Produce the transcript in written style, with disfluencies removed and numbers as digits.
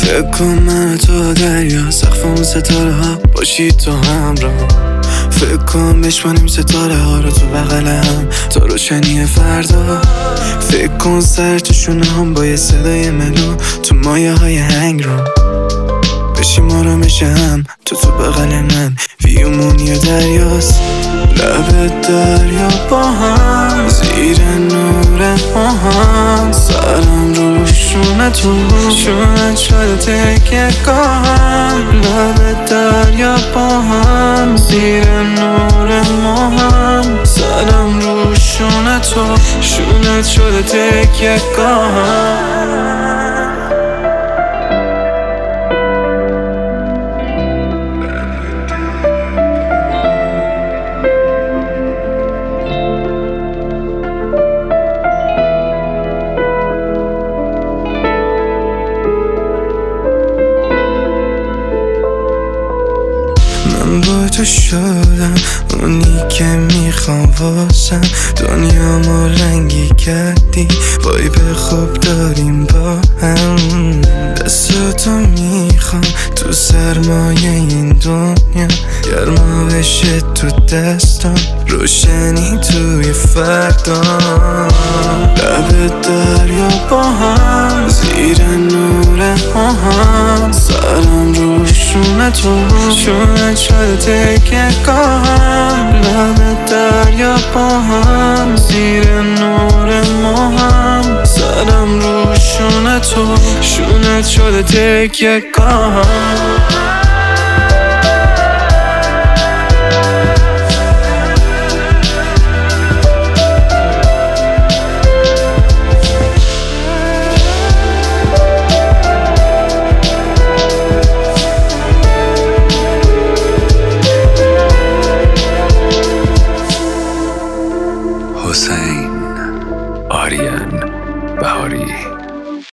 فکر کن من تو دریا، سقف اون ستاره ها باشی تو همراه. فکر کن بشمانیم ستاره ها رو تو بغل هم تا روشنی فردا. فکر کن سر چشونه هم با یه صدای ملو تو مایه های هنگ رو بشیم آرامش هم تو بغل من. ویومون یه دریاست، لب دریا با هم، زیر نور ماهان. سرم رو شونه تو شونه شده تکه گاهم. لب دریا با هم، زیر نور ماهان. سرم رو شونه تو شونه شده تکه گاهم. من با تو شدم اونی که میخوام واسم. دنیا ما رنگی کردی، وایب خوب داریم با هم. دستاتو میخوام تو سرمایه این دنیا، گرما بشه تو دستم، روشنی توی فردا. لب دریا با هم، زیر نور ماهان. سرم رو شونه تو شونه شده تکه گاهم. لب دریا با هم، زیر نور ماهم. سرم رو شونه تو شونه شده تکه گاهم.